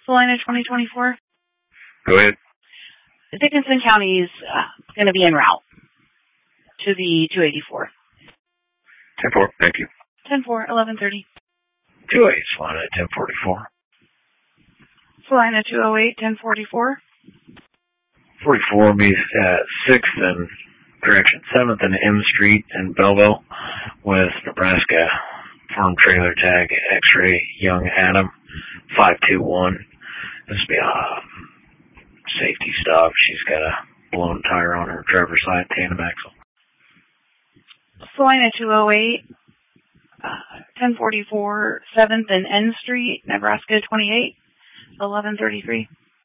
Salina 2024. Go ahead. Dickinson County is going to be en route to the 284. 10-4, thank you. 10-4, 11:30. 2-8, Salina 1044. Salina 208, 1044. 44 meets at 7th and M Street in Belleville with Nebraska firm trailer tag X-ray Young Adam 521. This will be a safety stop. She's got a blown tire on her driver's side tandem axle. Salina 208, 1044, 7th and N Street, Nebraska 28, 11:33.